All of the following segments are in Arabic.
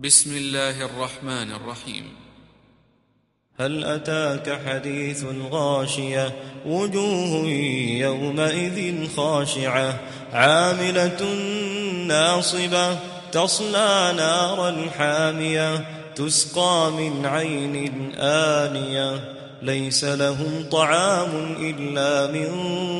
بسم الله الرحمن الرحيم. هل أتاك حديث الغاشية وجوه يومئذ خاشعة عاملة ناصبة تصلى نارا حامية تسقى من عين آنية ليس لهم طعام إلا من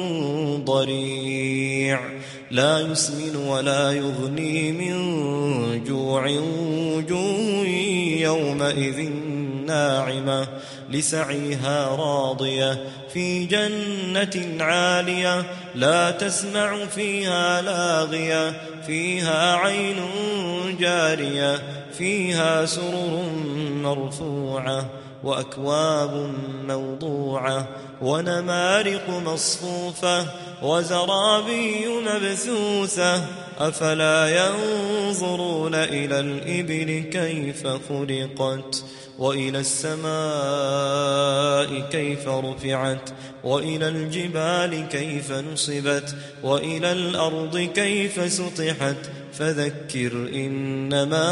ضريع لا يسمن ولا يغني من جوع وجوه يومئذ ناعمة لسعيها راضية في جنة عالية لا تسمع فيها لاغية فيها عين جارية فيها سرر مرفوعة وأكواب موضوعة ونمارق مصفوفة وزرابي مبثوثة أفلا ينظرون إلى الإبل كيف خلقت وإلى السماء كيف رفعت وإلى الجبال كيف نصبت وإلى الأرض كيف سطحت فذكر إنما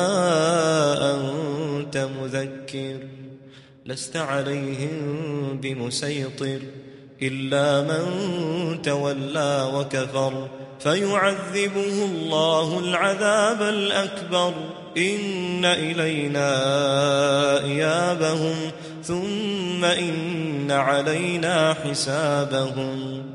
أنت مذكر لست عليهم بمسيطر إلا من تولى وكفر فيعذبه الله العذاب الأكبر إن إلينا إيابهم ثم إن علينا حسابهم